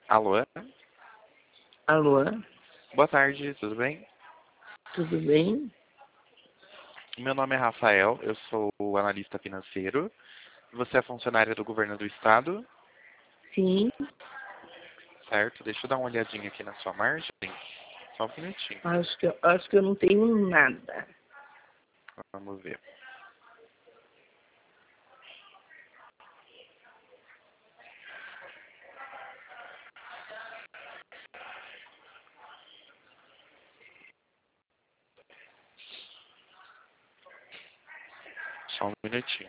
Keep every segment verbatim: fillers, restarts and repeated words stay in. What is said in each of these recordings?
Alô? Alô, Boa tarde, tudo bem? tudo bem? Meu nome é Rafael, eu sou analista financeiro. Você é funcionária do governo do estado, Sim, certo? Deixa eu dar uma olhadinha aqui na sua margem. Só um minutinho, acho que, eu- acho que eu não tenho nada. vamos ver. Só um minutinho.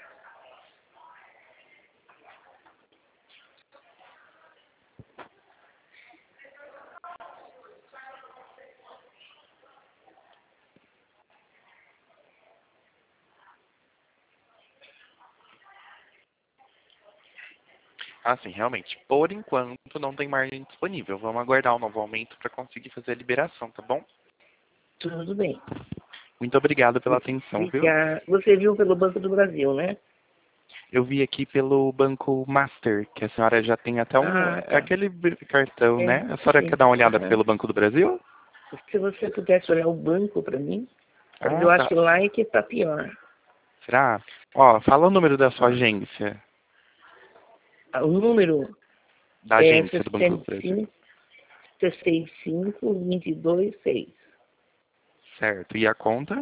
Ah, sim, realmente. Por enquanto não tem margem disponível. Vamos aguardar um novo aumento para conseguir fazer a liberação, tá bom? Tudo bem. Muito obrigado pela atenção, viu? Fica- Você viu pelo Banco do Brasil, né? Eu vi aqui pelo Banco Master, que a senhora já tem até um... Ah, É tá. aquele cartão, É, né? A senhora quer sim. dar uma olhada Aham. pelo Banco do Brasil? Se você pudesse olhar o banco para mim, mas Ah, eu acho tá. que lá é que está pior. Será? Ó, fala o número da sua Ah, agência. ah, o número Da é agência do Banco do sessenta e Brasil. cinco, sessenta e cinco, vinte e dois, seis. Certo. E a conta?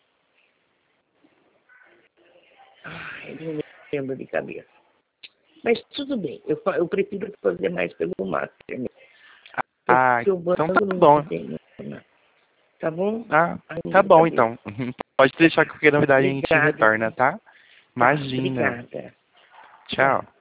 Ai, não me lembro de cabeça. Mas tudo bem, eu, fa- eu prefiro fazer mais pelo Master mesmo, Ah, porque o então tá banco não bom. tem nada. Tá bom? Ah, Ai, tá de bom cabeça. então. Pode deixar que qualquer novidade a gente Obrigada, retorna, viu? tá? Tá, Imagina. obrigada. Tchau. Tchau.